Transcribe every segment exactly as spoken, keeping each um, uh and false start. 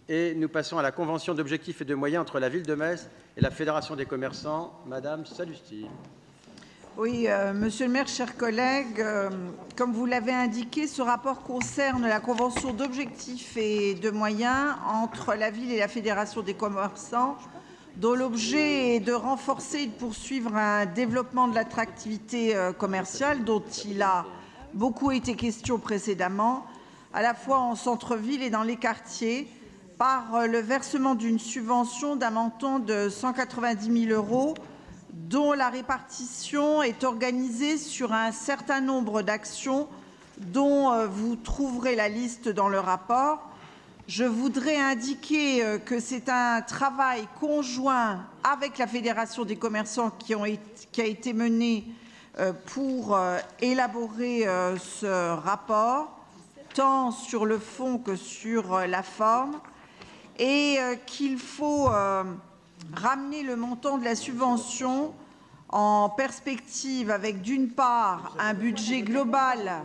Et nous passons à la convention d'objectifs et de moyens entre la Ville de Metz et la Fédération des commerçants. Madame Sallusti. Oui, euh, Monsieur le maire, chers collègues, euh, comme vous l'avez indiqué, ce rapport concerne la convention d'objectifs et de moyens entre la Ville et la Fédération des commerçants, dont l'objet est de renforcer et de poursuivre un développement de l'attractivité euh, commerciale, dont il a beaucoup été question précédemment, à la fois en centre-ville et dans les quartiers, par le versement d'une subvention d'un montant de cent quatre-vingt-dix mille euros, dont la répartition est organisée sur un certain nombre d'actions dont vous trouverez la liste dans le rapport. Je voudrais indiquer que c'est un travail conjoint avec la Fédération des commerçants qui, ont été, qui a été mené pour élaborer ce rapport, tant sur le fond que sur la forme, et qu'il faut ramener le montant de la subvention en perspective avec, d'une part, un budget global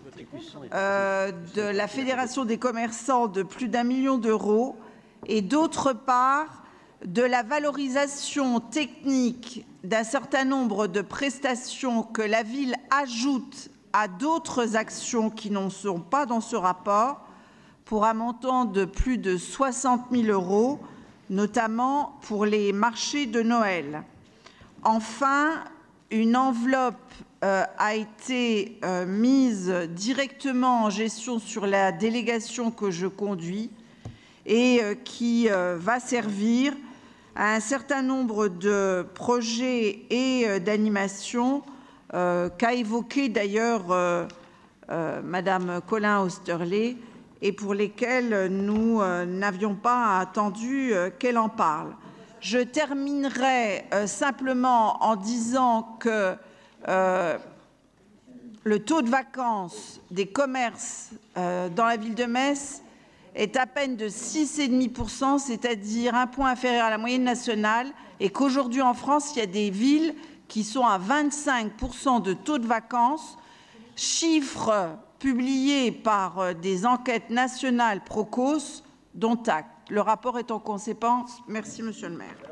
euh, de la Fédération des commerçants de plus d'un million d'euros et, d'autre part, de la valorisation technique d'un certain nombre de prestations que la ville ajoute à d'autres actions qui n'en sont pas dans ce rapport pour un montant de plus de soixante mille euros, notamment pour les marchés de Noël. Enfin, une enveloppe euh, a été euh, mise directement en gestion sur la délégation que je conduis et euh, qui euh, va servir à un certain nombre de projets et euh, d'animations euh, qu'a évoqué d'ailleurs euh, euh, Madame Colin-Oesterlé, et pour lesquels nous euh, n'avions pas attendu euh, qu'elle en parle. Je terminerai euh, simplement en disant que euh, le taux de vacances des commerces euh, dans la ville de Metz est à peine de six virgule cinq pour cent, c'est-à-dire un point inférieur à la moyenne nationale, et qu'aujourd'hui en France, il y a des villes qui sont à vingt-cinq pour cent de taux de vacances, chiffre publié par des enquêtes nationales Procos, dont acte. Le rapport est en conséquence. Merci, Monsieur le maire.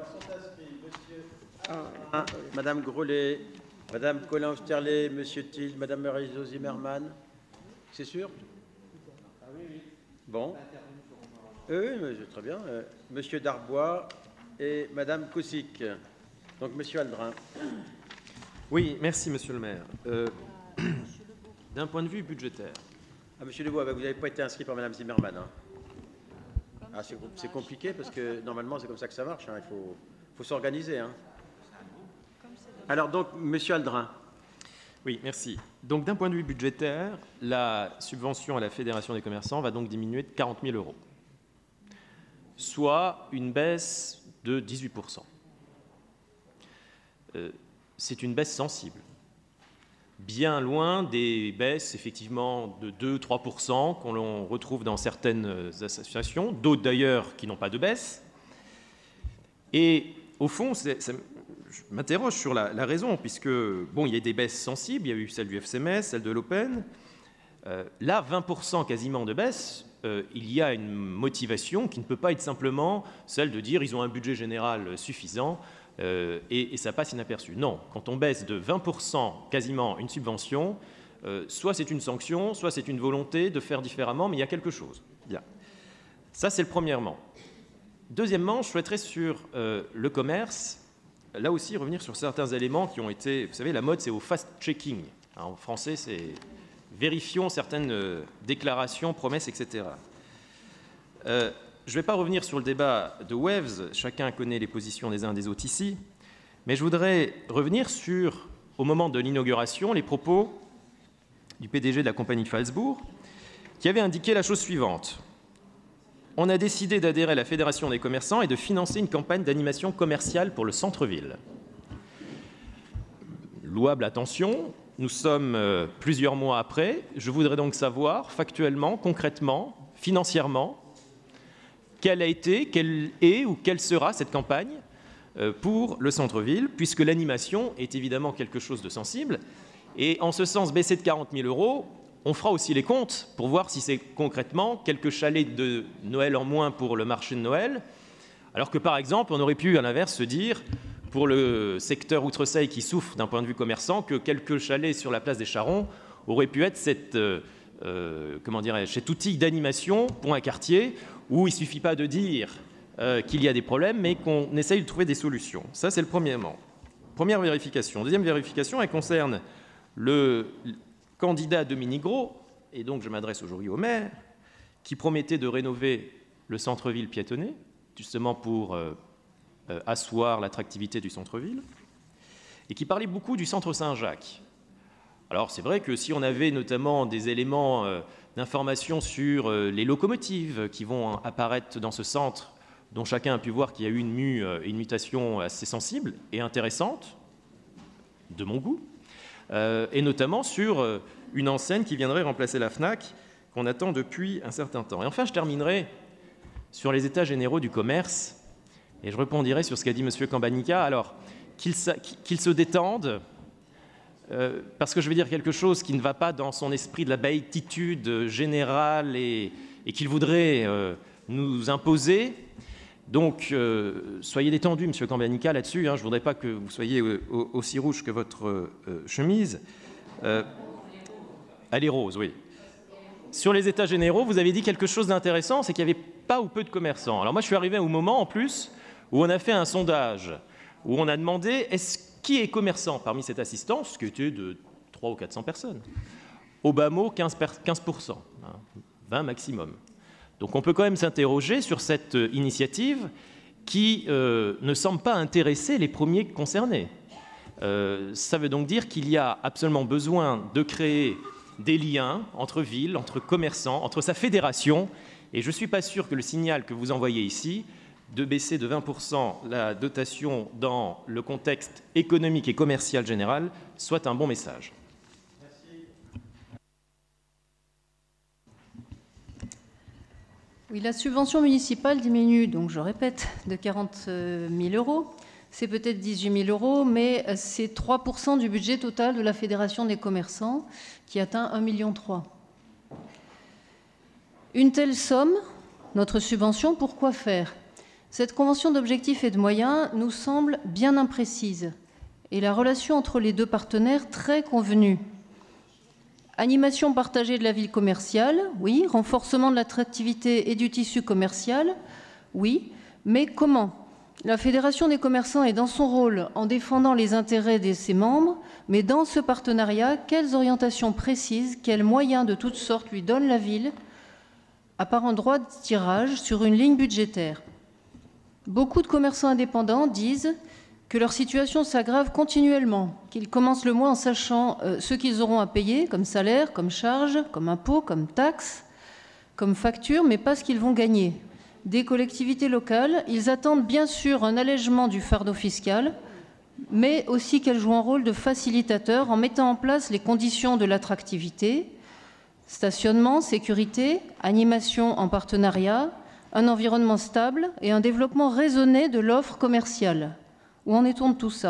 Ah, Madame Grollet, Madame Colin-Oesterlé, Monsieur Thiel, Madame Marie-Jo Zimmermann. C'est sûr? Bon. Oui, oui, très bien. Euh, Monsieur Darbois et Madame Koussik. Donc, Monsieur Aldrin. Oui, merci, Monsieur le maire. Euh, D'un point de vue budgétaire. Ah, Monsieur Lebois, vous n'avez pas été inscrit par Madame Zimmermann. Hein. Ah, c'est compliqué parce que normalement c'est comme ça que ça marche. Hein. Il faut, faut s'organiser. Hein. Alors donc, Monsieur Aldrin. Oui, merci. Donc d'un point de vue budgétaire, la subvention à la Fédération des commerçants va donc diminuer de quarante mille euros, soit une baisse de dix-huit pour cent. Euh, c'est une baisse sensible. Bien loin des baisses effectivement de deux à trois pour cent qu'on retrouve dans certaines associations, d'autres d'ailleurs qui n'ont pas de baisse. Et au fond, ça, je m'interroge sur la, la raison, puisque bon, il y a des baisses sensibles, il y a eu celle du F C M S, celle de l'Open. Euh, là, vingt pour cent quasiment de baisse, euh, il y a une motivation qui ne peut pas être simplement celle de dire ils ont un budget général suffisant. Euh, et, et ça passe inaperçu. Non, quand on baisse de vingt pour cent quasiment une subvention, euh, soit c'est une sanction, soit c'est une volonté de faire différemment, mais il y a quelque chose. Bien. Ça, c'est le premièrement. Deuxièmement, je souhaiterais sur euh, le commerce, là aussi revenir sur certains éléments qui ont été, vous savez, la mode c'est au fast-checking. Hein, en français, c'est vérifions certaines euh, déclarations, promesses, et cetera. Euh, Je ne vais pas revenir sur le débat de Waves, chacun connaît les positions des uns et des autres ici, mais je voudrais revenir sur, au moment de l'inauguration, les propos du P D G de la compagnie de Phalsbourg, qui avait indiqué la chose suivante. On a décidé d'adhérer à la Fédération des commerçants et de financer une campagne d'animation commerciale pour le centre-ville. Louable attention, nous sommes euh, plusieurs mois après. Je voudrais donc savoir, factuellement, concrètement, financièrement, quelle a été, quelle est ou quelle sera cette campagne pour le centre-ville, puisque l'animation est évidemment quelque chose de sensible. Et en ce sens, baisser de quarante mille euros, on fera aussi les comptes pour voir si c'est concrètement quelques chalets de Noël en moins pour le marché de Noël, alors que par exemple, on aurait pu à l'inverse se dire, pour le secteur Outre-Seille qui souffre d'un point de vue commerçant, que quelques chalets sur la place des Charrons auraient pu être cette, euh, euh, comment dirais-je, cet outil d'animation pour un quartier où il ne suffit pas de dire euh, qu'il y a des problèmes, mais qu'on essaye de trouver des solutions. Ça, c'est le premier élément. Première vérification. Deuxième vérification, elle concerne le candidat Dominique Gros, et donc je m'adresse aujourd'hui au maire, qui promettait de rénover le centre-ville piétonné, justement pour euh, euh, asseoir l'attractivité du centre-ville, et qui parlait beaucoup du centre Saint-Jacques. Alors c'est vrai que si on avait notamment des éléments euh, d'information sur euh, les locomotives qui vont apparaître dans ce centre, dont chacun a pu voir qu'il y a eu une, mue, euh, une mutation assez sensible et intéressante, de mon goût, euh, et notamment sur euh, une enseigne qui viendrait remplacer la FNAC, qu'on attend depuis un certain temps. Et enfin, je terminerai sur les états généraux du commerce, et je rebondirai sur ce qu'a dit M. Campanica. Alors, qu'il se, qu'il se détende, euh, parce que je vais dire quelque chose qui ne va pas dans son esprit de la béatitude générale et, et qu'il voudrait euh, nous imposer. Donc, euh, soyez détendu, M. Campanica, là-dessus. Hein, je ne voudrais pas que vous soyez euh, aussi rouge que votre euh, chemise. Euh, elle est rose, oui. Sur les états généraux, vous avez dit quelque chose d'intéressant, c'est qu'il n'y avait pas ou peu de commerçants. Alors moi, je suis arrivé au moment, en plus, où on a fait un sondage, où on a demandé est-ce qui est commerçant parmi cette assistance, qui était de trois cents ou quatre cents personnes. Au bas mot, quinze pour cent, hein, vingt maximum. Donc on peut quand même s'interroger sur cette initiative qui euh, ne semble pas intéresser les premiers concernés. Euh, ça veut donc dire qu'il y a absolument besoin de créer des liens entre villes, entre commerçants, entre sa fédération, et je ne suis pas sûr que le signal que vous envoyez ici, de baisser de vingt pour cent la dotation dans le contexte économique et commercial général, soit un bon message. Merci. Oui, la subvention municipale diminue, donc je répète, de quarante mille euros. C'est peut-être dix-huit mille euros, mais c'est trois pour cent du budget total de la Fédération des commerçants, qui atteint un virgule trois million. Une telle somme, notre subvention, pourquoi faire ? Cette convention d'objectifs et de moyens nous semble bien imprécise, et la relation entre les deux partenaires très convenue. Animation partagée de la ville commerciale, oui. Renforcement de l'attractivité et du tissu commercial, oui. Mais comment ? La Fédération des commerçants est dans son rôle en défendant les intérêts de ses membres, mais dans ce partenariat, quelles orientations précises, quels moyens de toutes sortes lui donne la ville, à part un droit de tirage sur une ligne budgétaire ? Beaucoup de commerçants indépendants disent que leur situation s'aggrave continuellement, qu'ils commencent le mois en sachant euh, ce qu'ils auront à payer comme salaire, comme charge, comme impôt, comme taxe, comme facture, mais pas ce qu'ils vont gagner. Des collectivités locales, ils attendent bien sûr un allègement du fardeau fiscal, mais aussi qu'elles jouent un rôle de facilitateur en mettant en place les conditions de l'attractivité, stationnement, sécurité, animation en partenariat, un environnement stable et un développement raisonné de l'offre commerciale. Où en est-on de tout ça ?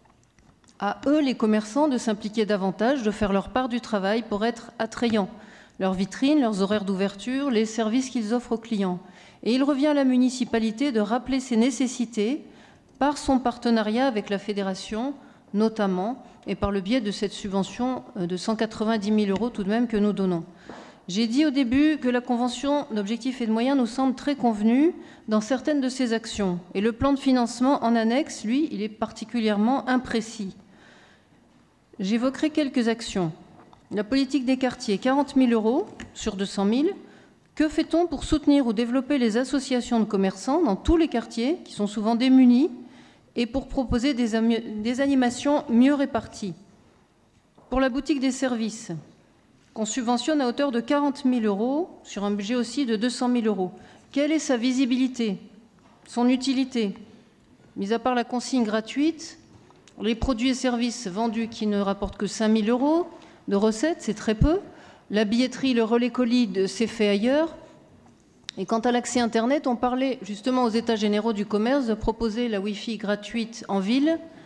À eux, les commerçants, de s'impliquer davantage, de faire leur part du travail pour être attrayants, leurs vitrines, leurs horaires d'ouverture, les services qu'ils offrent aux clients. Et il revient à la municipalité de rappeler ses nécessités par son partenariat avec la fédération, notamment, et par le biais de cette subvention de cent quatre-vingt-dix mille euros tout de même que nous donnons. J'ai dit au début que la convention d'objectifs et de moyens nous semble très convenue dans certaines de ses actions. Et le plan de financement en annexe, lui, il est particulièrement imprécis. J'évoquerai quelques actions. La politique des quartiers, quarante mille euros sur deux cent mille. Que fait-on pour soutenir ou développer les associations de commerçants dans tous les quartiers, qui sont souvent démunis, et pour proposer des, ami- des animations mieux réparties ? Pour la boutique des services, qu'on subventionne à hauteur de quarante mille euros, sur un budget aussi de deux cent mille euros. Quelle est sa visibilité, son utilité ? Mis à part la consigne gratuite, les produits et services vendus qui ne rapportent que cinq mille euros de recettes, c'est très peu. La billetterie, le relais colis, c'est fait ailleurs. Et quant à l'accès Internet, on parlait justement aux États généraux du commerce de proposer la Wi-Fi gratuite en ville,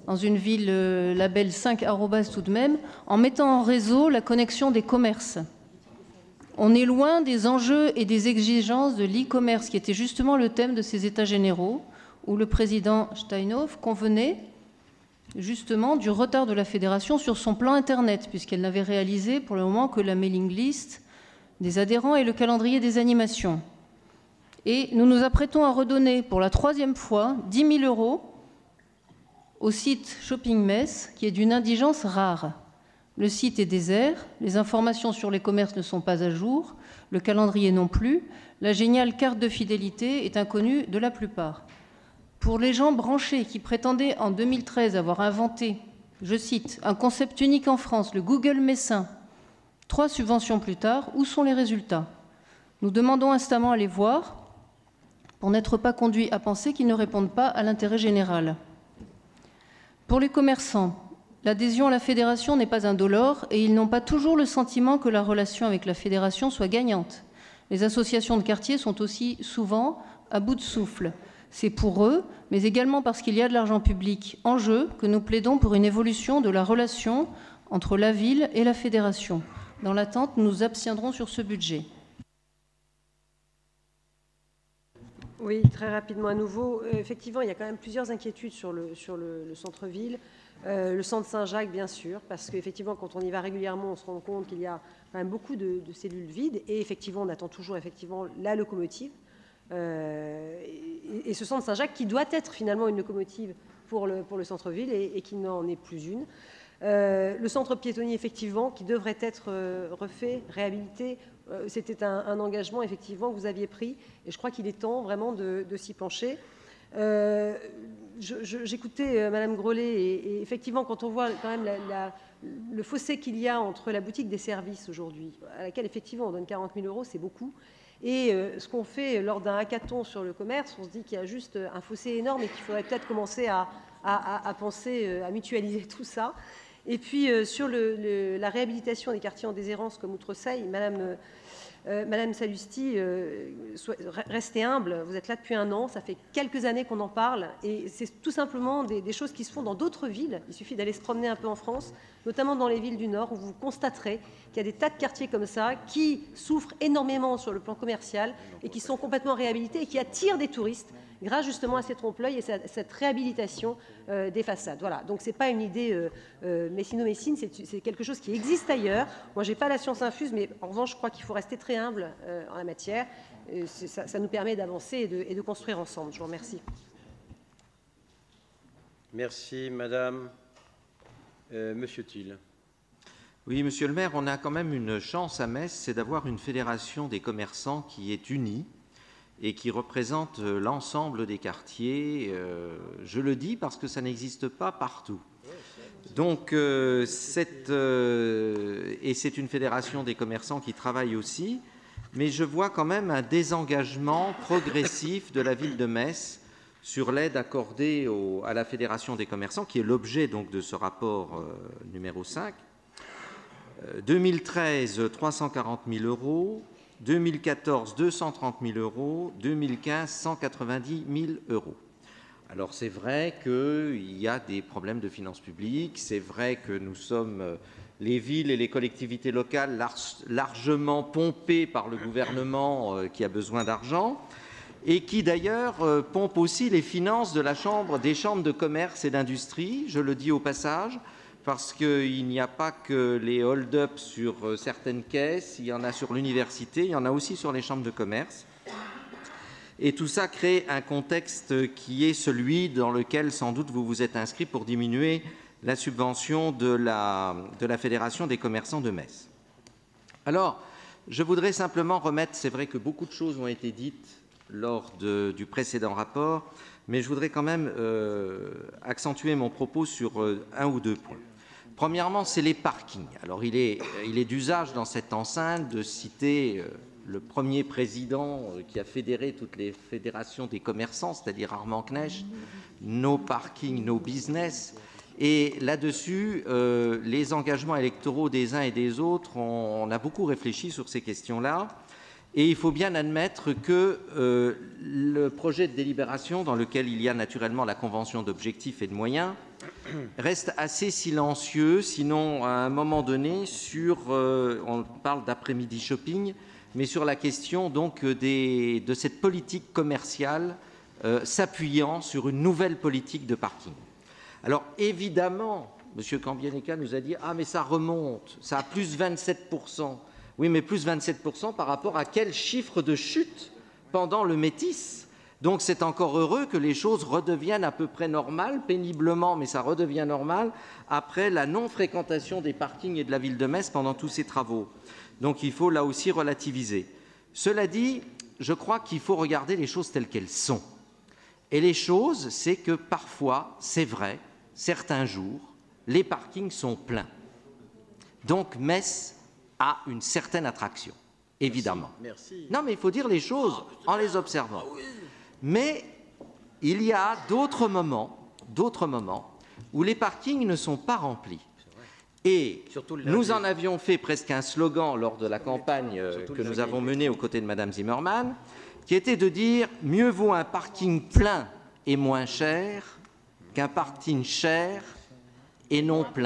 dans une ville euh, label cinq arrobas tout de même, en mettant en réseau la connexion des commerces. On est loin des enjeux et des exigences de l'e-commerce, qui était justement le thème de ces États généraux, où le président Steinhoff convenait justement du retard de la fédération sur son plan Internet, puisqu'elle n'avait réalisé pour le moment que la mailing list des adhérents et le calendrier des animations. Et nous nous apprêtons à redonner pour la troisième fois dix mille euros au site Shopping Mess, qui est d'une indigence rare. Le site est désert, les informations sur les commerces ne sont pas à jour, le calendrier non plus, la géniale carte de fidélité est inconnue de la plupart. Pour les gens branchés qui prétendaient en deux mille treize avoir inventé, je cite, un concept unique en France, le Google Messin, trois subventions plus tard, où sont les résultats? Nous demandons instamment à les voir pour n'être pas conduits à penser qu'ils ne répondent pas à l'intérêt général. Pour les commerçants, l'adhésion à la fédération n'est pas indolore et ils n'ont pas toujours le sentiment que la relation avec la fédération soit gagnante. Les associations de quartier sont aussi souvent à bout de souffle. C'est pour eux, mais également parce qu'il y a de l'argent public en jeu, que nous plaidons pour une évolution de la relation entre la ville et la fédération. Dans l'attente, nous nous abstiendrons sur ce budget. Oui, très rapidement à nouveau. Euh, effectivement, il y a quand même plusieurs inquiétudes sur le, sur le, le centre-ville. Euh, le centre Saint-Jacques, bien sûr, parce qu'effectivement, quand on y va régulièrement, on se rend compte qu'il y a quand même beaucoup de, de cellules vides. Et effectivement, on attend toujours effectivement la locomotive. Euh, et, et ce centre Saint-Jacques qui doit être finalement une locomotive pour le, pour le centre-ville et, et qui n'en est plus une. Euh, le centre piétonnier, effectivement, qui devrait être euh, refait, réhabilité. Euh, c'était un, un engagement, effectivement, que vous aviez pris. Et je crois qu'il est temps vraiment de, de s'y pencher. Euh, je, je, j'écoutais euh, Madame Grellet et, et effectivement, quand on voit quand même la, la, le fossé qu'il y a entre la boutique des services aujourd'hui, à laquelle, effectivement, on donne quarante mille euros, c'est beaucoup. Et euh, ce qu'on fait lors d'un hackathon sur le commerce, on se dit qu'il y a juste un fossé énorme et qu'il faudrait peut-être commencer à, à, à penser, à mutualiser tout ça. Et puis, euh, sur le, le, la réhabilitation des quartiers en déshérence comme Outreseille, Madame, euh, Madame Sallusti, euh, soit, restez humble, vous êtes là depuis un an, ça fait quelques années qu'on en parle, et c'est tout simplement des, des choses qui se font dans d'autres villes. Il suffit d'aller se promener un peu en France, notamment dans les villes du Nord, où vous constaterez qu'il y a des tas de quartiers comme ça qui souffrent énormément sur le plan commercial et qui sont complètement réhabilités et qui attirent des touristes grâce justement à ces trompe-l'œil et cette, cette réhabilitation euh, des façades. Voilà, donc ce n'est pas une idée euh, euh, Messino-Messine, c'est, c'est quelque chose qui existe ailleurs. Moi, je n'ai pas la science infuse, mais en revanche, je crois qu'il faut rester très humble euh, en la matière. Euh, ça, ça nous permet d'avancer et de, et de construire ensemble. Je vous remercie. Merci, Madame. Euh, Monsieur Thiel. Oui, Monsieur le maire, on a quand même une chance à Metz, c'est d'avoir une fédération des commerçants qui est unie et qui représente l'ensemble des quartiers. Euh, je le dis parce que ça n'existe pas partout. Donc, euh, cette, euh, et c'est une fédération des commerçants qui travaille aussi, mais je vois quand même un désengagement progressif de la ville de Metz sur l'aide accordée au, à la fédération des commerçants, qui est l'objet donc de ce rapport euh, numéro cinq. Euh, deux mille treize, trois cent quarante mille euros. deux mille quatorze, deux cent trente mille euros, deux mille quinze, cent quatre-vingt-dix mille euros. Alors c'est vrai qu'il y a des problèmes de finances publiques, c'est vrai que nous sommes les villes et les collectivités locales largement pompées par le gouvernement qui a besoin d'argent et qui d'ailleurs pompe aussi les finances de la chambre, des chambres de commerce et d'industrie, je le dis au passage, parce qu'il n'y a pas que les hold-up sur certaines caisses, il y en a sur l'université, il y en a aussi sur les chambres de commerce. Et tout ça crée un contexte qui est celui dans lequel sans doute vous vous êtes inscrit pour diminuer la subvention de la, de la Fédération des commerçants de Metz. Alors, je voudrais simplement remettre, c'est vrai que beaucoup de choses ont été dites lors de, du précédent rapport, mais je voudrais quand même euh, accentuer mon propos sur euh, un ou deux points. Premièrement, c'est les parkings. Alors, il est, il est d'usage dans cette enceinte de citer euh, le premier président euh, qui a fédéré toutes les fédérations des commerçants, c'est-à-dire Armand Knecht, no parking, no business. Et là-dessus, euh, les engagements électoraux des uns et des autres, on, on a beaucoup réfléchi sur ces questions-là. Et il faut bien admettre que euh, le projet de délibération, dans lequel il y a naturellement la convention d'objectifs et de moyens, reste assez silencieux, sinon à un moment donné, sur, euh, on parle d'après-midi shopping, mais sur la question donc des, de cette politique commerciale euh, s'appuyant sur une nouvelle politique de parking. Alors évidemment, M. Cambianeca nous a dit « Ah, mais ça remonte, ça a plus vingt-sept pour cent ». Oui, mais plus vingt-sept pour cent par rapport à quel chiffre de chute pendant le Métis? Donc c'est encore heureux que les choses redeviennent à peu près normales, péniblement, mais ça redevient normal, après la non-fréquentation des parkings et de la ville de Metz pendant tous ces travaux. Donc il faut là aussi relativiser. Cela dit, je crois qu'il faut regarder les choses telles qu'elles sont. Et les choses, c'est que parfois, c'est vrai, certains jours, les parkings sont pleins. Donc Metz a une certaine attraction, évidemment. Merci, merci. Non, mais il faut dire les choses oh, en les observant. Ah, oui. Mais il y a d'autres moments, d'autres moments où les parkings ne sont pas remplis. Et nous en avions fait presque un slogan lors de la campagne que nous avons menée aux côtés de Mme Zimmermann, qui était de dire « Mieux vaut un parking plein et moins cher qu'un parking cher et non plein ».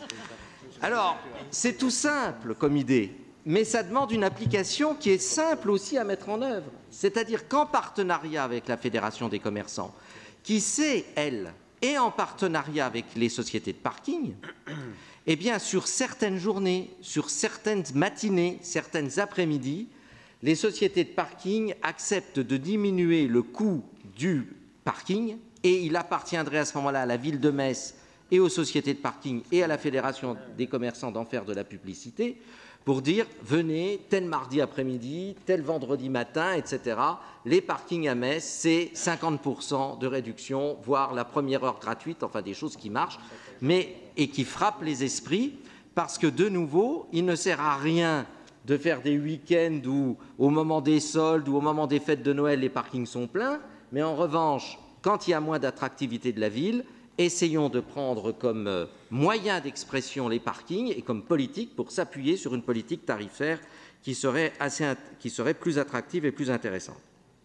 Alors, c'est tout simple comme idée, mais ça demande une application qui est simple aussi à mettre en œuvre. C'est-à-dire qu'en partenariat avec la Fédération des commerçants, qui sait, elle, et en partenariat avec les sociétés de parking, eh bien, sur certaines journées, sur certaines matinées, certaines après-midi, les sociétés de parking acceptent de diminuer le coût du parking et il appartiendrait à ce moment-là à la ville de Metz et aux sociétés de parking et à la Fédération des commerçants d'en faire de la publicité pour dire venez tel mardi après-midi, tel vendredi matin, et cetera. Les parkings à Metz, c'est cinquante pour cent de réduction, voire la première heure gratuite, enfin des choses qui marchent, mais et qui frappent les esprits parce que de nouveau, il ne sert à rien de faire des week-ends où au moment des soldes ou au moment des fêtes de Noël, les parkings sont pleins, mais en revanche, quand il y a moins d'attractivité de la ville, essayons de prendre comme moyen d'expression les parkings et comme politique pour s'appuyer sur une politique tarifaire qui serait, assez, qui serait plus attractive et plus intéressante.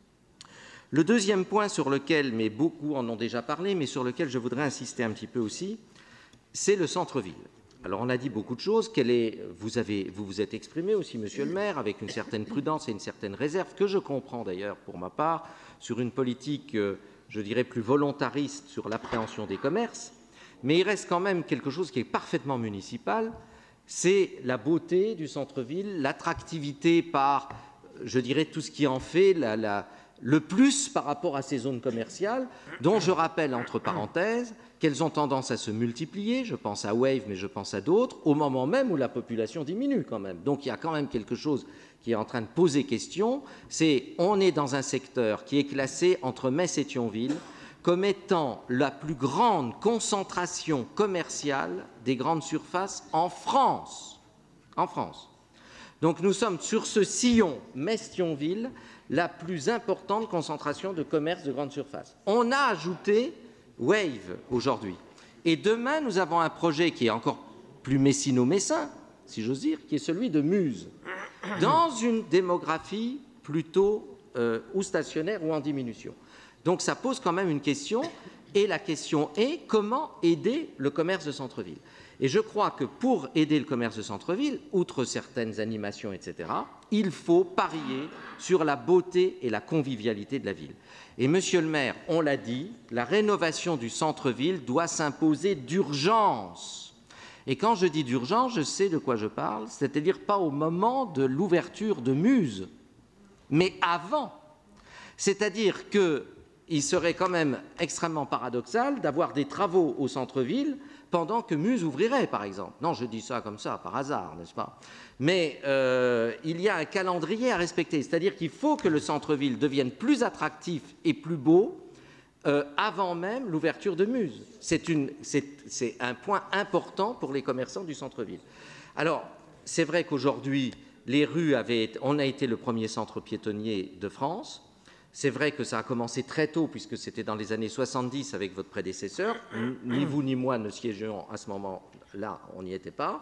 Le deuxième point sur lequel, mais beaucoup en ont déjà parlé, mais sur lequel je voudrais insister un petit peu aussi, c'est le centre-ville. Alors on a dit beaucoup de choses, quelle est, vous, avez, vous vous êtes exprimé aussi, Monsieur le maire, avec une certaine prudence et une certaine réserve, que je comprends d'ailleurs pour ma part, sur une politique euh, je dirais, plus volontariste sur l'appréhension des commerces, mais il reste quand même quelque chose qui est parfaitement municipal, c'est la beauté du centre-ville, l'attractivité par, je dirais, tout ce qui en fait la, la, le plus par rapport à ces zones commerciales, dont je rappelle, entre parenthèses, qu'elles ont tendance à se multiplier, je pense à Wave, mais je pense à d'autres, au moment même où la population diminue quand même. Donc il y a quand même quelque chose qui est en train de poser question, c'est on est dans un secteur qui est classé entre Metz et Thionville comme étant la plus grande concentration commerciale des grandes surfaces en France. En France. Donc nous sommes sur ce sillon Metz-Thionville la plus importante concentration de commerce de grandes surfaces. On a ajouté Wave aujourd'hui. Et demain, nous avons un projet qui est encore plus messino-messin, si j'ose dire, qui est celui de Muse, dans une démographie plutôt euh, ou stationnaire ou en diminution. Donc ça pose quand même une question, et la question est comment aider le commerce de centre-ville. Et je crois que pour aider le commerce de centre-ville, outre certaines animations, et cetera, il faut parier sur la beauté et la convivialité de la ville. Et monsieur le maire, on l'a dit, la rénovation du centre-ville doit s'imposer d'urgence. Et quand je dis d'urgence, je sais de quoi je parle, c'est-à-dire pas au moment de l'ouverture de Muse, mais avant. C'est-à-dire qu'il serait quand même extrêmement paradoxal d'avoir des travaux au centre-ville pendant que Muse ouvrirait, par exemple. Non, je dis ça comme ça, par hasard, n'est-ce pas? Mais euh, il y a un calendrier à respecter, c'est-à-dire qu'il faut que le centre-ville devienne plus attractif et plus beau euh, avant même l'ouverture de Muse. C'est, une, c'est, c'est un point important pour les commerçants du centre-ville. Alors, c'est vrai qu'aujourd'hui, les rues avaient... On a été le premier centre piétonnier de France. C'est vrai que ça a commencé très tôt, puisque c'était dans les années soixante-dix avec votre prédécesseur. Ni vous ni moi ne siégions à ce moment-là, on n'y était pas.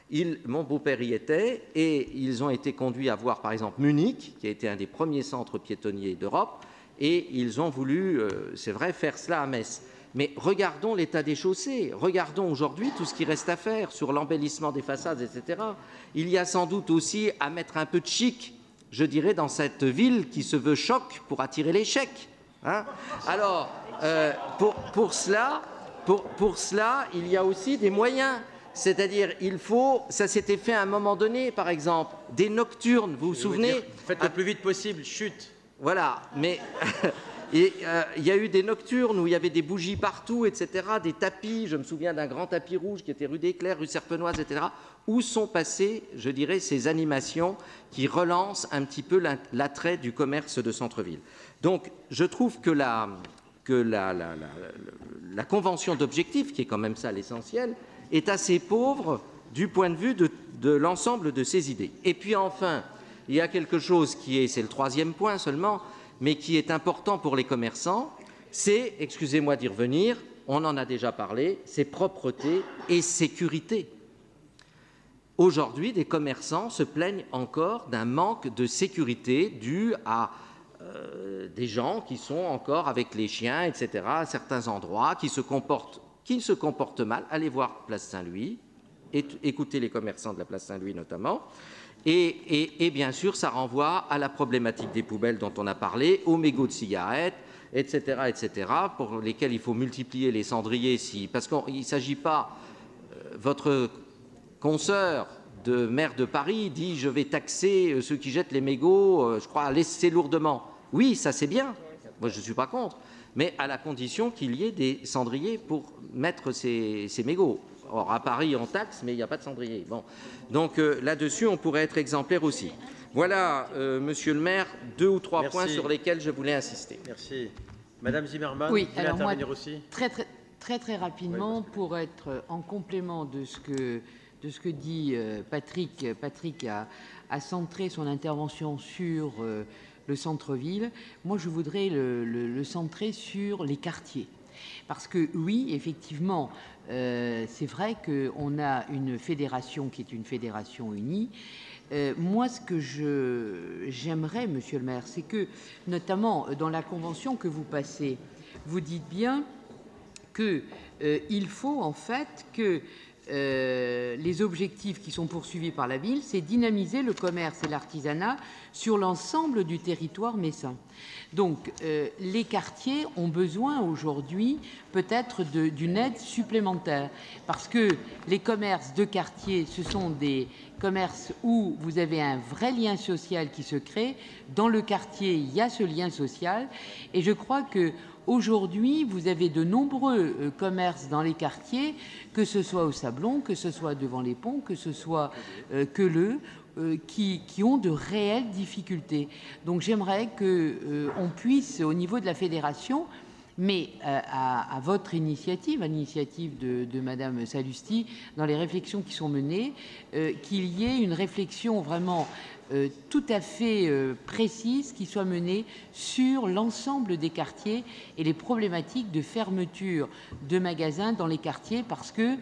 Il, mon beau-père y était et ils ont été conduits à voir par exemple Munich, qui a été un des premiers centres piétonniers d'Europe, et ils ont voulu, euh, c'est vrai, faire cela à Metz. Mais regardons l'état des chaussées, regardons aujourd'hui tout ce qui reste à faire sur l'embellissement des façades, et cetera. Il y a sans doute aussi à mettre un peu de chic, je dirais, dans cette ville qui se veut choc pour attirer les chèques. Hein. Alors, euh, pour, pour, cela, pour, pour cela, il y a aussi des moyens. C'est-à-dire, il faut, ça s'était fait à un moment donné, par exemple, des nocturnes, vous vous Je souvenez dire, faites le plus vite possible, chute. Voilà, mais et, euh, il y a eu des nocturnes où il y avait des bougies partout, et cetera, des tapis, je me souviens d'un grand tapis rouge qui était rue des Clercs, rue Serpenoise, et cetera. Où sont passées, je dirais, ces animations qui relancent un petit peu l'attrait du commerce de centre-ville. Donc, je trouve que la, que la, la, la, la convention d'objectifs, qui est quand même ça l'essentiel, est assez pauvre du point de vue de, de l'ensemble de ces idées. Et puis enfin, il y a quelque chose qui est, c'est le troisième point seulement, mais qui est important pour les commerçants, c'est, excusez-moi d'y revenir, on en a déjà parlé, c'est propreté et sécurité. Aujourd'hui, des commerçants se plaignent encore d'un manque de sécurité dû à euh, des gens qui sont encore avec les chiens, et cetera, à certains endroits, qui se comportent qui se comportent mal. Allez voir Place Saint-Louis, écoutez les commerçants de la Place Saint-Louis notamment, et, et, et bien sûr, ça renvoie à la problématique des poubelles dont on a parlé, aux mégots de cigarettes, et cetera, et cetera, pour lesquels il faut multiplier les cendriers, si, parce qu'il ne s'agit pas, euh, votre consoeur de maire de Paris dit « je vais taxer ceux qui jettent les mégots, euh, je crois, assez lourdement ». Oui, ça c'est bien, moi je ne suis pas contre, mais à la condition qu'il y ait des cendriers pour mettre ces, ces mégots. Or, à Paris, on taxe, mais il n'y a pas de cendrier. Bon. Donc, euh, là-dessus, on pourrait être exemplaire aussi. Voilà, euh, Monsieur le maire, deux ou trois Merci. points sur lesquels je voulais insister. Merci. Madame Zimmermann, oui, vous voulez alors intervenir moi, aussi très, très, très, très rapidement, oui, pour être en complément de ce que, de ce que dit euh, Patrick. Patrick a, a centré son intervention sur... Euh, le centre-ville, moi je voudrais le, le, le centrer sur les quartiers. Parce que oui, effectivement, euh, c'est vrai qu'on a une fédération qui est une fédération unie. Euh, moi, ce que je, j'aimerais, monsieur le maire, c'est que, notamment dans la convention que vous passez, vous dites bien qu'il euh, faut en fait que Euh, les objectifs qui sont poursuivis par la ville, c'est dynamiser le commerce et l'artisanat sur l'ensemble du territoire messin. Donc, euh, les quartiers ont besoin aujourd'hui peut-être d'une aide supplémentaire parce que les commerces de quartier, ce sont des commerces où vous avez un vrai lien social qui se crée. Dans le quartier, il y a ce lien social et je crois que aujourd'hui, vous avez de nombreux euh, commerces dans les quartiers, que ce soit au Sablon, que ce soit devant les ponts, que ce soit euh, Queuleux, euh, qui, qui ont de réelles difficultés. Donc j'aimerais qu'on euh, puisse, au niveau de la fédération, mais euh, à, à votre initiative, à l'initiative de, de Madame Sallusti, dans les réflexions qui sont menées, euh, qu'il y ait une réflexion vraiment Euh, tout à fait euh, précise qui soit menée sur l'ensemble des quartiers et les problématiques de fermeture de magasins dans les quartiers parce qu'ils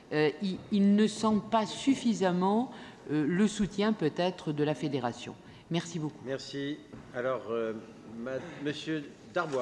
euh, ne sentent pas suffisamment euh, le soutien peut-être de la fédération. Merci beaucoup. Merci. Alors, euh, ma, Monsieur Darbois.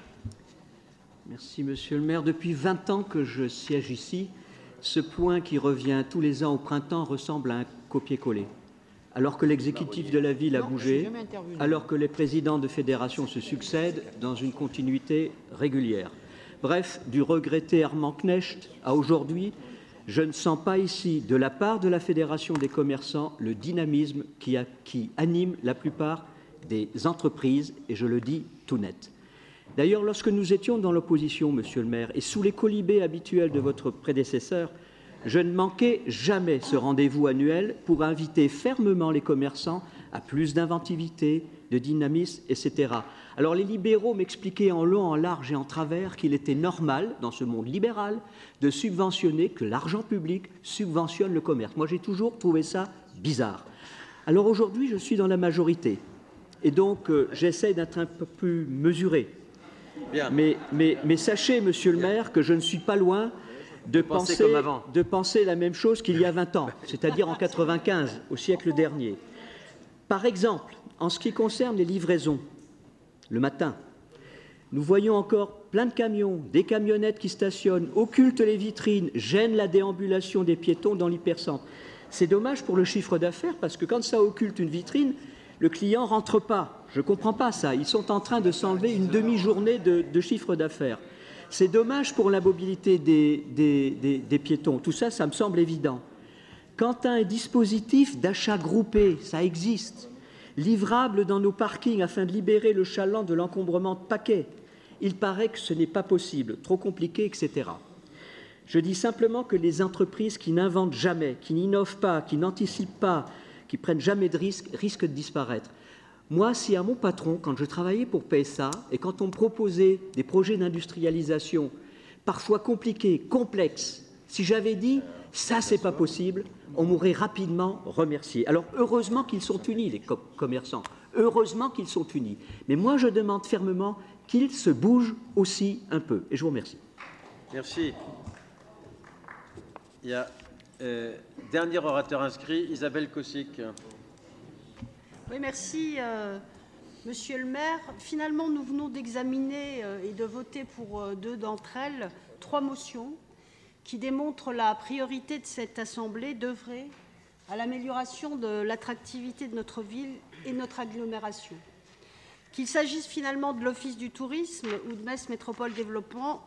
Merci, Monsieur le maire. Depuis vingt ans que je siège ici, ce point qui revient tous les ans au printemps ressemble à un copier-coller. Alors que l'exécutif de la ville a bougé, alors que les présidents de fédération se succèdent dans une continuité régulière. Bref, du regretté Armand Knecht à aujourd'hui, je ne sens pas ici, de la part de la Fédération des commerçants, le dynamisme qui, a, qui anime la plupart des entreprises, et je le dis tout net. D'ailleurs, lorsque nous étions dans l'opposition, Monsieur le maire, et sous les colibés habituels de votre prédécesseur, je ne manquais jamais ce rendez-vous annuel pour inviter fermement les commerçants à plus d'inventivité, de dynamisme, et cetera. Alors les libéraux m'expliquaient en long, en large et en travers qu'il était normal, dans ce monde libéral, de subventionner, que l'argent public subventionne le commerce. Moi, j'ai toujours trouvé ça bizarre. Alors aujourd'hui, je suis dans la majorité, et donc euh, j'essaie d'être un peu plus mesuré. Bien. Mais, mais, mais sachez, Monsieur le maire, que je ne suis pas loin de, de penser, penser comme avant. de penser la même chose qu'il y a vingt ans, c'est-à-dire en quatre-vingt-quinze, au siècle dernier. Par exemple, en ce qui concerne les livraisons, le matin, nous voyons encore plein de camions, des camionnettes qui stationnent, occultent les vitrines, gênent la déambulation des piétons dans l'hypercentre. C'est dommage pour le chiffre d'affaires parce que quand ça occulte une vitrine, le client ne rentre pas. Je ne comprends pas ça. Ils sont en train de s'enlever une demi-journée de, de chiffre d'affaires. C'est dommage pour la mobilité des, des, des, des piétons. Tout ça, ça me semble évident. Quant à un dispositif d'achat groupé, ça existe. Livrable dans nos parkings afin de libérer le chaland de l'encombrement de paquets. Il paraît que ce n'est pas possible, trop compliqué, et cetera. Je dis simplement que les entreprises qui n'inventent jamais, qui n'innovent pas, qui n'anticipent pas, qui prennent jamais de risques, risquent de disparaître. Moi, si à mon patron, quand je travaillais pour P S A, et quand on me proposait des projets d'industrialisation, parfois compliqués, complexes, si j'avais dit « ça, c'est pas possible », on m'aurait rapidement remercié. Alors, heureusement qu'ils sont unis, les co- commerçants, heureusement qu'ils sont unis. Mais moi, je demande fermement qu'ils se bougent aussi un peu. Et je vous remercie. Merci. Il y a euh, dernier orateur inscrit, Isabelle Kossik. Oui, merci, euh, Monsieur le maire. Finalement, nous venons d'examiner euh, et de voter pour euh, deux d'entre elles, trois motions qui démontrent la priorité de cette Assemblée d'œuvrer à l'amélioration de l'attractivité de notre ville et de notre agglomération. Qu'il s'agisse finalement de l'Office du tourisme ou de Metz Métropole Développement,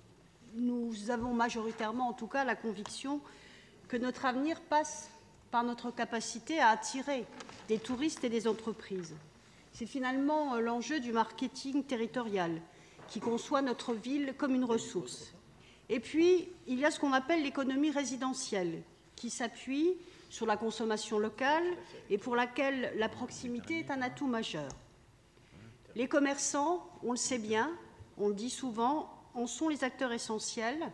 nous avons majoritairement, en tout cas, la conviction que notre avenir passe par notre capacité à attirer des touristes et des entreprises. C'est finalement l'enjeu du marketing territorial qui conçoit notre ville comme une ressource. Et puis, il y a ce qu'on appelle l'économie résidentielle, qui s'appuie sur la consommation locale et pour laquelle la proximité est un atout majeur. Les commerçants, on le sait bien, on le dit souvent, en sont les acteurs essentiels.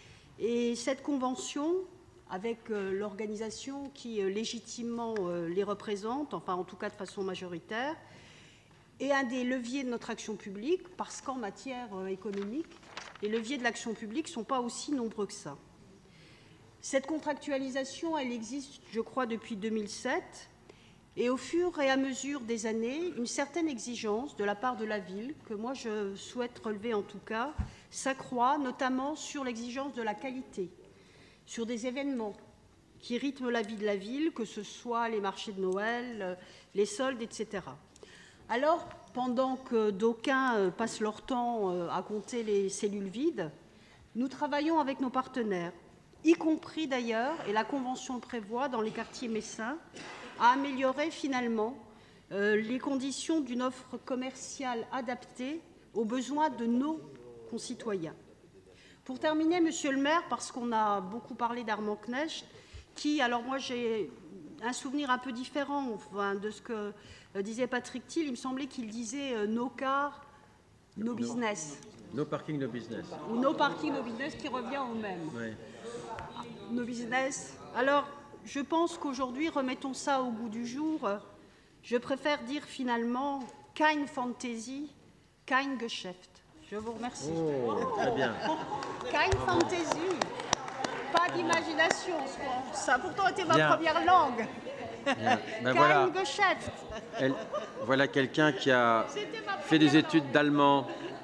Et cette convention, avec euh, l'organisation qui euh, légitimement euh, les représente, enfin en tout cas de façon majoritaire, est un des leviers de notre action publique, parce qu'en matière euh, économique, les leviers de l'action publique ne sont pas aussi nombreux que ça. Cette contractualisation, elle existe, je crois, depuis deux mille sept, et au fur et à mesure des années, une certaine exigence de la part de la ville, que moi je souhaite relever en tout cas, s'accroît notamment sur l'exigence de la qualité, sur des événements qui rythment la vie de la ville, que ce soit les marchés de Noël, les soldes, et cetera. Alors, pendant que d'aucuns passent leur temps à compter les cellules vides, nous travaillons avec nos partenaires, y compris d'ailleurs, et la Convention le prévoit, dans les quartiers messins, à améliorer finalement euh, les conditions d'une offre commerciale adaptée aux besoins de nos concitoyens. Pour terminer, Monsieur le maire, parce qu'on a beaucoup parlé d'Armand Knecht, qui, alors moi j'ai un souvenir un peu différent enfin, de ce que euh, disait Patrick Thiel, il me semblait qu'il disait euh, nos cars, nos business. No parking, no business. Ou no parking, no business, qui revient au même. Oui. No business. Alors, je pense qu'aujourd'hui, remettons ça au goût du jour. Je préfère dire finalement kein Fantasy, kein Geschäft. Je vous remercie. Oh, très bien. Kein Fantasy. Pas d'imagination. Ça a pourtant été ma Bien. première langue. Bien. Ben Kein voilà. Geschäft. Elle, voilà quelqu'un qui a fait des études d'allemand.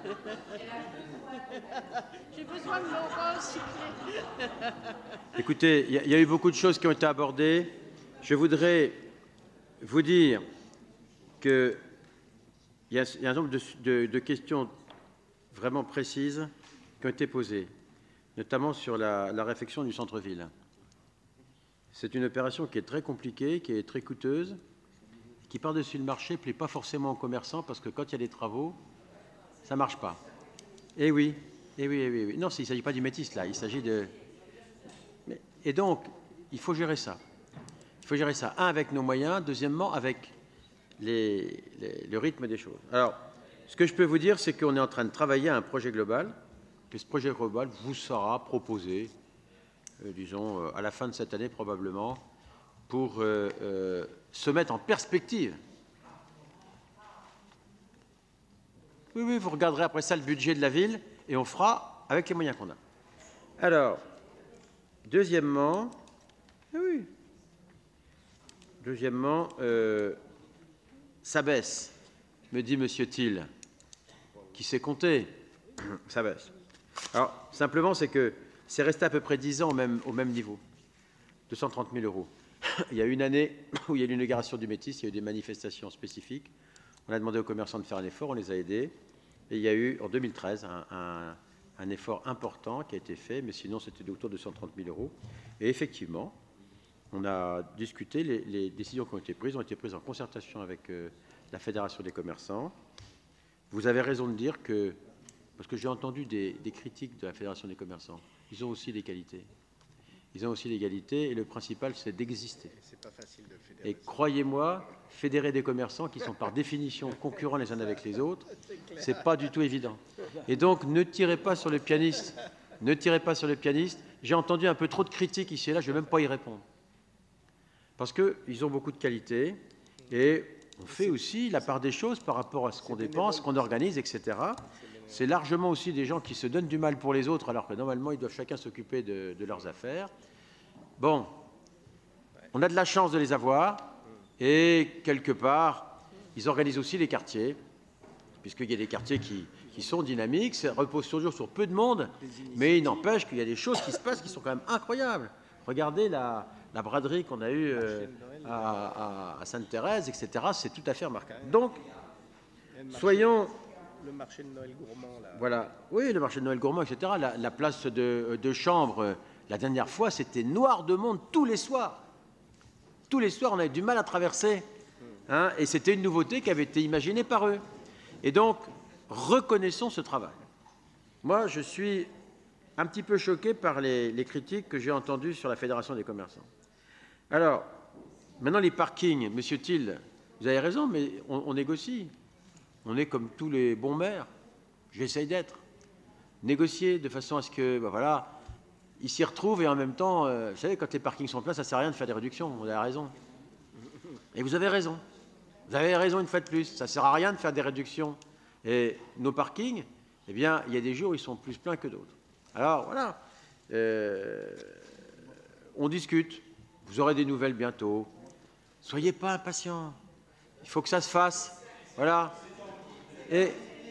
J'ai besoin de me recycler. Écoutez, il y, y a eu beaucoup de choses qui ont été abordées. Je voudrais vous dire qu'il y, y a un nombre de, de, de questions vraiment précises qui ont été posées, notamment sur la, la réfection du centre-ville. C'est une opération qui est très compliquée, qui est très coûteuse, qui par-dessus le marché ne plaît pas forcément aux commerçants parce que quand il y a des travaux, ça ne marche pas. Eh oui, eh oui, eh oui, eh oui. Non, il ne s'agit pas du métis là, il s'agit de... Mais, et donc, il faut gérer ça. Il faut gérer ça, un, avec nos moyens, deuxièmement, avec les, les, le rythme des choses. Alors, ce que je peux vous dire, c'est qu'on est en train de travailler à un projet global, que ce projet global vous sera proposé, euh, disons, euh, à la fin de cette année probablement, pour euh, euh, se mettre en perspective. Oui, oui, vous regarderez après ça le budget de la ville et on fera avec les moyens qu'on a. Alors, Deuxièmement, oui. Deuxièmement, euh, ça baisse, me dit M. Thiel, qui sait compter. Ça baisse. Alors, simplement, c'est que c'est resté à peu près dix ans au même, au même niveau, deux cent trente mille euros. Il y a une année où il y a eu l'inauguration du Métis, il y a eu des manifestations spécifiques. On a demandé aux commerçants de faire un effort, on les a aidés. Et il y a eu, en deux mille treize, un, un, un effort important qui a été fait, mais sinon, c'était autour de cent trente mille euros. Et effectivement, on a discuté, les, les décisions qui ont été prises ont été prises en concertation avec euh, la Fédération des commerçants. Vous avez raison de dire que, parce que j'ai entendu des, des critiques de la Fédération des commerçants, ils ont aussi des qualités. Ils ont aussi des qualités et le principal, c'est d'exister. Et croyez-moi, fédérer des commerçants qui sont par définition concurrents les uns avec les autres, c'est pas du tout évident. Et donc, ne tirez pas sur le pianiste. Ne tirez pas sur le pianiste. J'ai entendu un peu trop de critiques ici et là, je ne vais même pas y répondre. Parce qu'ils ont beaucoup de qualités et on fait aussi la part des choses par rapport à ce qu'on dépense, ce qu'on organise, et cetera. C'est largement aussi des gens qui se donnent du mal pour les autres alors que normalement, ils doivent chacun s'occuper de, de leurs affaires. Bon, on a de la chance de les avoir et quelque part, ils organisent aussi les quartiers, puisqu'il y a des quartiers qui, qui sont dynamiques, ça repose toujours sur peu de monde, mais il n'empêche qu'il y a des choses qui se passent qui sont quand même incroyables. Regardez la, la braderie qu'on a eue euh, à, à, à Sainte-Thérèse, et cetera. C'est tout à fait remarquable. Donc, soyons... Le marché de Noël gourmand, là. Voilà. Oui, le marché de Noël gourmand, et cetera. La, la place de, de Chambre, la dernière fois, c'était noir de monde tous les soirs. Tous les soirs, on avait du mal à traverser. Hein, et c'était une nouveauté qui avait été imaginée par eux. Et donc, reconnaissons ce travail. Moi, je suis un petit peu choqué par les, les critiques que j'ai entendues sur la Fédération des commerçants. Alors, maintenant, les parkings, Monsieur Thiel, vous avez raison, mais on, on négocie. On est comme tous les bons maires. J'essaye d'être. Négocier de façon à ce que, ben voilà, ils s'y retrouvent et en même temps, euh, vous savez, quand les parkings sont pleins, ça ne sert à rien de faire des réductions. Vous avez raison. Et vous avez raison. Vous avez raison une fois de plus. Ça ne sert à rien de faire des réductions. Et nos parkings, eh bien, il y a des jours où ils sont plus pleins que d'autres. Alors, voilà. Euh, on discute. Vous aurez des nouvelles bientôt. Soyez pas impatients. Il faut que ça se fasse. Voilà. Et,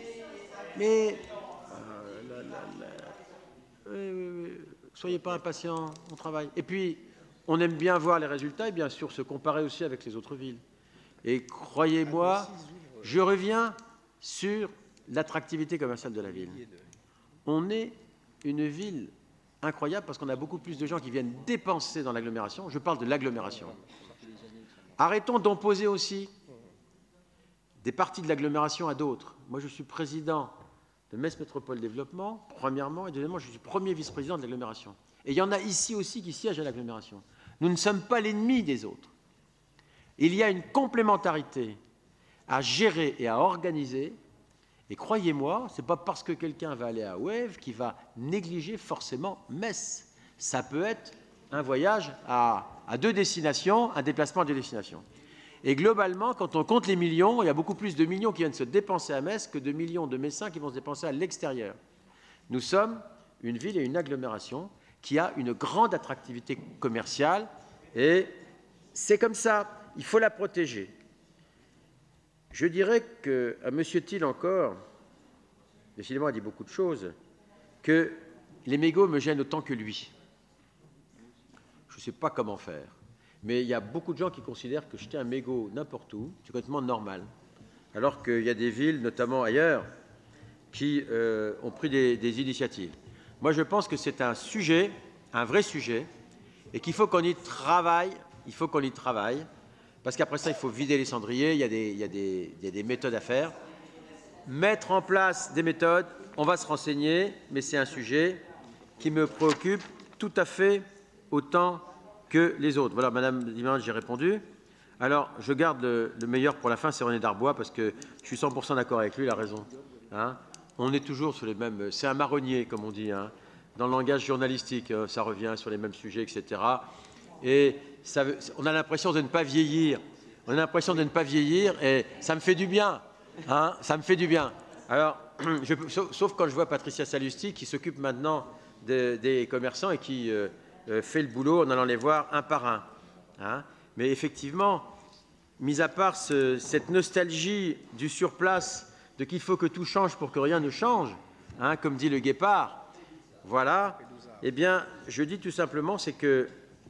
mais, euh, là, là, là, oui, oui, oui, soyez pas impatients, on travaille. Et puis, on aime bien voir les résultats et bien sûr se comparer aussi avec les autres villes. Et croyez-moi, je reviens sur l'attractivité commerciale de la ville. On est une ville incroyable parce qu'on a beaucoup plus de gens qui viennent dépenser dans l'agglomération. Je parle de l'agglomération. Arrêtons d'opposer aussi des parties de l'agglomération à d'autres. Moi, je suis président de Metz Métropole Développement, premièrement, et deuxièmement, je suis premier vice-président de l'agglomération. Et il y en a ici aussi qui siègent à l'agglomération. Nous ne sommes pas l'ennemi des autres. Il y a une complémentarité à gérer et à organiser. Et croyez-moi, ce n'est pas parce que quelqu'un va aller à Ouèvre qu'il va négliger forcément Metz. Ça peut être un voyage à, à deux destinations, un déplacement à deux destinations. Et globalement, quand on compte les millions, il y a beaucoup plus de millions qui viennent se dépenser à Metz que de millions de Messins qui vont se dépenser à l'extérieur. Nous sommes une ville et une agglomération qui a une grande attractivité commerciale et c'est comme ça, il faut la protéger. Je dirais qu'à M. Thiel encore, décidément, il dit beaucoup de choses, que les mégots me gênent autant que lui. Je ne sais pas comment faire. Mais il y a beaucoup de gens qui considèrent que jeter un mégot n'importe où, c'est complètement normal. Alors qu'il y a des villes, notamment ailleurs, qui euh, ont pris des, des initiatives. Moi, je pense que c'est un sujet, un vrai sujet, et qu'il faut qu'on y travaille, il faut qu'on y travaille, parce qu'après ça, il faut vider les cendriers, il y a des, il y a des, il y a des méthodes à faire. Mettre en place des méthodes, on va se renseigner, mais c'est un sujet qui me préoccupe tout à fait autant que les autres. Voilà, Madame Diman, j'ai répondu. Alors, je garde le, le meilleur pour la fin, c'est René Darbois, parce que je suis cent pour cent d'accord avec lui, il a raison. Hein, on est toujours sur les mêmes... C'est un marronnier, comme on dit, hein, dans le langage journalistique, ça revient sur les mêmes sujets, et cetera. Et ça, on a l'impression de ne pas vieillir. On a l'impression de ne pas vieillir, et ça me fait du bien. Hein, ça me fait du bien. Alors, je, sauf, sauf quand je vois Patricia Salusti, qui s'occupe maintenant de, des commerçants et qui... Euh, euh, fait le boulot en allant les voir un par un. Hein. Mais effectivement, mis à part ce, cette nostalgie du surplace, de qu'il faut que tout change pour que rien ne change, hein, comme dit le Guépard, voilà, eh bien, je dis tout simplement, c'est que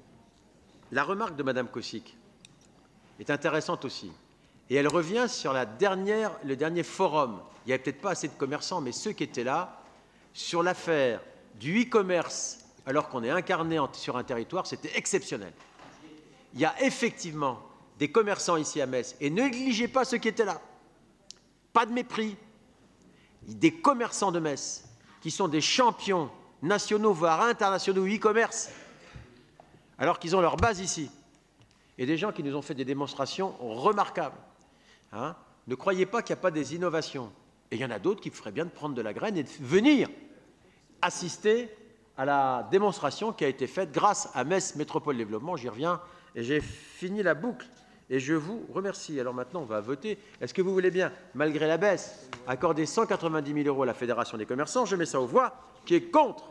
la remarque de Mme Kosic est intéressante aussi. Et elle revient sur la dernière, le dernier forum. Il n'y avait peut-être pas assez de commerçants, mais ceux qui étaient là, sur l'affaire du e-commerce, alors qu'on est incarné en, sur un territoire, c'était exceptionnel. Il y a effectivement des commerçants ici à Metz, et ne négligez pas ceux qui étaient là. Pas de mépris. Des commerçants de Metz, qui sont des champions nationaux, voire internationaux e-commerce, alors qu'ils ont leur base ici. Et des gens qui nous ont fait des démonstrations remarquables. Hein, ne croyez pas qu'il n'y a pas des innovations. Et il y en a d'autres qui feraient bien de prendre de la graine et de venir assister à la démonstration qui a été faite grâce à Metz Métropole Développement. J'y reviens et j'ai fini la boucle. Et je vous remercie. Alors maintenant, on va voter. Est-ce que vous voulez bien, malgré la baisse, accorder cent quatre-vingt-dix mille euros à la Fédération des commerçants? Je mets ça aux voix. Qui est contre?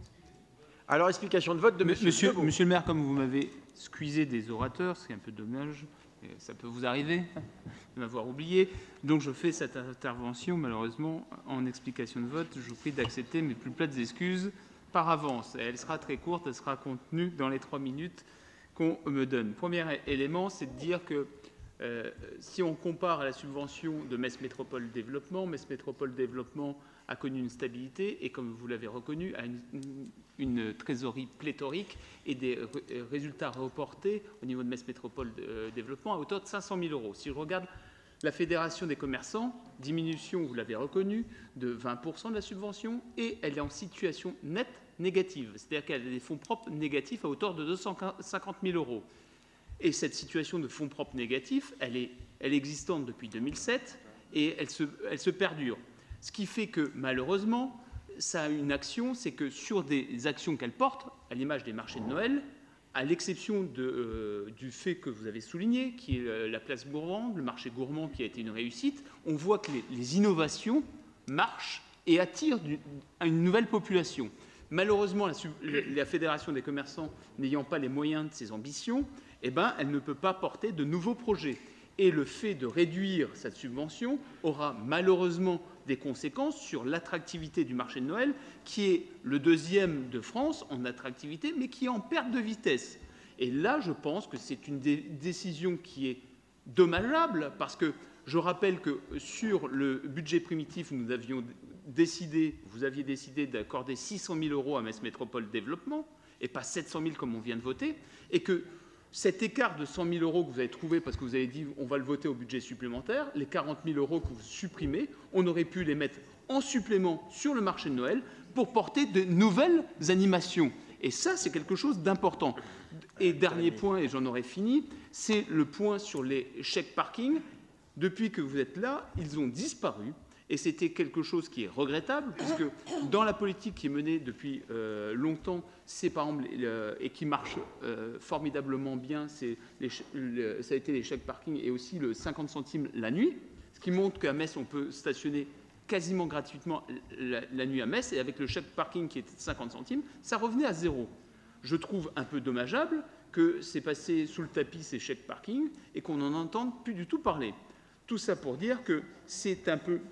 Alors, explication de vote de monsieur. Monsieur, monsieur le maire, comme vous m'avez squeezé des orateurs, ce qui est un peu dommage, ça peut vous arriver de m'avoir oublié. Donc je fais cette intervention, malheureusement, en explication de vote. Je vous prie d'accepter mes plus plates excuses par avance. Elle sera très courte, elle sera contenue dans les trois minutes qu'on me donne. Premier élément, c'est de dire que euh, si on compare à la subvention de Metz Métropole Développement, Metz Métropole Développement a connu une stabilité et, comme vous l'avez reconnu, a une, une trésorerie pléthorique et des résultats reportés au niveau de Metz Métropole Développement à hauteur de cinq cent mille euros. Si je regarde la Fédération des commerçants, diminution, vous l'avez reconnu, de vingt pour cent de la subvention, et elle est en situation nette négative, c'est-à-dire qu'elle a des fonds propres négatifs à hauteur de deux cent cinquante mille euros. Et cette situation de fonds propres négatifs, elle est, elle est existante depuis deux mille sept et elle se, elle se perdure. Ce qui fait que, malheureusement, ça a une action, c'est que sur des actions qu'elle porte, à l'image des marchés de Noël, à l'exception de, euh, du fait que vous avez souligné, qui est euh, la place gourmande, le marché gourmand qui a été une réussite, on voit que les, les innovations marchent et attirent du, une nouvelle population. Malheureusement, la, la Fédération des commerçants n'ayant pas les moyens de ses ambitions, eh ben, elle ne peut pas porter de nouveaux projets. Et le fait de réduire cette subvention aura malheureusement des conséquences sur l'attractivité du marché de Noël, qui est le deuxième de France en attractivité, mais qui est en perte de vitesse. Et là, je pense que c'est une dé- décision qui est dommageable, parce que je rappelle que sur le budget primitif, nous avions décidé, vous aviez décidé d'accorder six cent mille euros à Metz Métropole Développement, et pas sept cent mille comme on vient de voter, et que cet écart de cent mille euros que vous avez trouvé, parce que vous avez dit on va le voter au budget supplémentaire, les quarante mille euros que vous supprimez, on aurait pu les mettre en supplément sur le marché de Noël pour porter de nouvelles animations. Et ça, c'est quelque chose d'important. Et dernier point, et j'en aurai fini, c'est le point sur les chèques parking. Depuis que vous êtes là, ils ont disparu. Et c'était quelque chose qui est regrettable, puisque dans la politique qui est menée depuis euh, longtemps, c'est par exemple, le, et qui marche euh, formidablement bien, c'est les, le, ça a été les chèques parking et aussi le cinquante centimes la nuit, ce qui montre qu'à Metz, on peut stationner quasiment gratuitement la, la nuit à Metz, et avec le chèque parking qui était de cinquante centimes, ça revenait à zéro. Je trouve un peu dommageable que c'est passé sous le tapis ces chèques parking et qu'on n'en entende plus du tout parler. Tout ça pour dire que c'est un peu...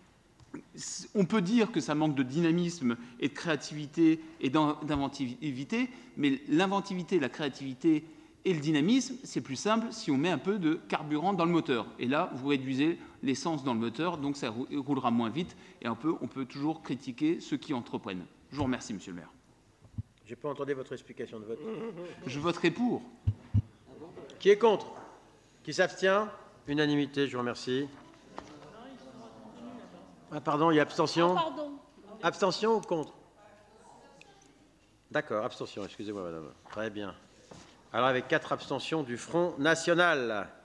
On peut dire que ça manque de dynamisme et de créativité et d'inventivité, mais l'inventivité, la créativité et le dynamisme, c'est plus simple si on met un peu de carburant dans le moteur. Et là, vous réduisez l'essence dans le moteur, donc ça roulera moins vite, et on peut, on peut toujours critiquer ceux qui entreprennent. Je vous remercie, monsieur le maire. Je n'ai pas entendu votre explication de vote. Je voterai pour. Qui est contre? Qui s'abstient? Unanimité, je vous remercie. Ah, pardon, il y a abstention. Ah, pardon. Abstention ou contre? D'accord, abstention, excusez-moi, madame. Très bien. Alors, avec quatre abstentions du Front National.